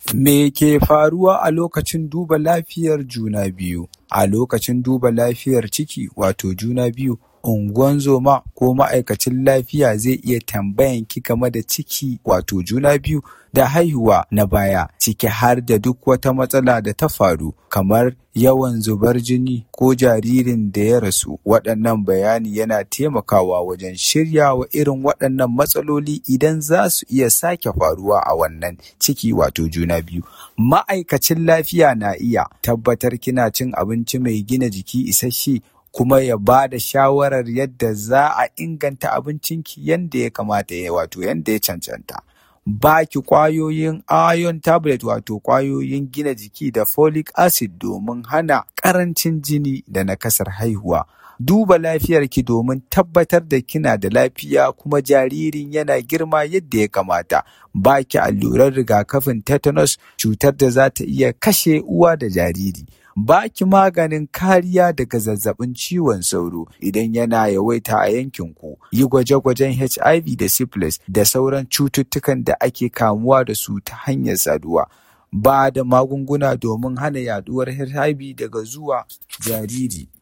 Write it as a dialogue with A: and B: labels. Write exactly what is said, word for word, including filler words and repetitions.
A: Me ke faruwa a lokacin duba lafiyar juna biyu? A lokacin duba lafiyar ciki wato juna biyu, ungozoma ko ma'aikacin lafiya zai iya tambayan ki game da ciki wato juna biyu da haihuwa na baya, ciki har da duk wata matsala da ta faru kamar yawan zubar jini ko jaririn da ya rasu. Waɗannan bayani yana taimakawa wajen shirya wa irin waɗannan matsaloli idan za su iya sake faruwa a wannan ciki wato juna biyu. Ma'aikacin lafiya na iya tabbatar kina cin abinci mai gina jiki isasshe, kuma ya ba da shawarar yadda za a inganta abincinki yadda ya kamata ya wato yadda ya cancanta. Baki ƙwayoyin iron tablet wato ƙwayoyin gina jiki da folic acid domin hana ƙarancin jini da nakasar haihuwa. Duba lafiyarki domin tabbatar da kina da lafiya kuma jaririn yana girma yadda ya kamata. Baki allurar rigakafin tetanus, cutar da za ta iya kashe uwa da jariri. Baki maganin kariya daga zazzabin cizon sauro idan yana yawaita a yankinku. Yi gwaje-gwajen H I V da syphilis da sauran cututtukan da ake kamuwa da su ta hanyar saduwa. Ba da magunguna domin hana yaduwar H I V daga zuwa jariri.